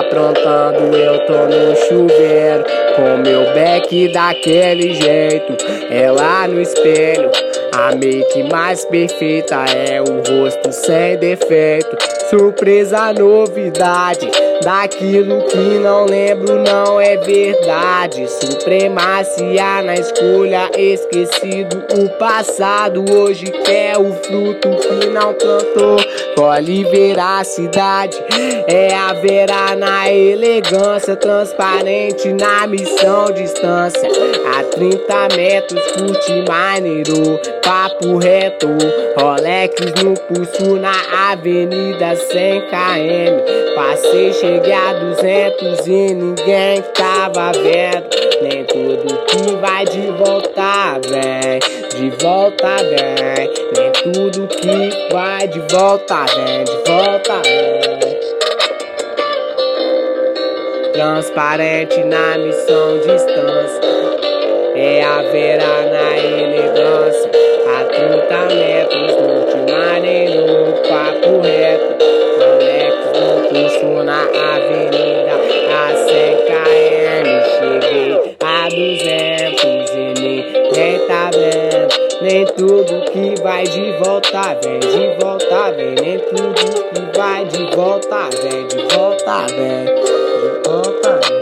aprontando, eu tô no chuveiro com meu back daquele jeito. Ela no espelho, a make mais perfeita é o rosto sem defeito. Surpresa, novidade, daquilo que não lembro não é verdade. Supremacia na escolha, esquecido o passado. Hoje quer o fruto que não plantou. Colhe veracidade, é a vera na elegância. Transparente na missão, distância a 30 metros, curte maneiro. Papo reto, Rolex no pulso na avenida 100 km. Passei, cheguei a 200 e ninguém tava vendo. Nem tudo que vai de volta vem, de volta vem. Nem tudo que vai de volta vem, de volta vem. Transparente na missão, distância é a vera na elegância. A 30 metros, multimaneiro, papo reto. Rolex no pulso na avenida a 100 km. Cheguei a 200 e ninguém tá vendo. Nem tudo que vai de volta vem, de volta vem. Nem tudo que vai de volta vem, de volta vem, de volta vem.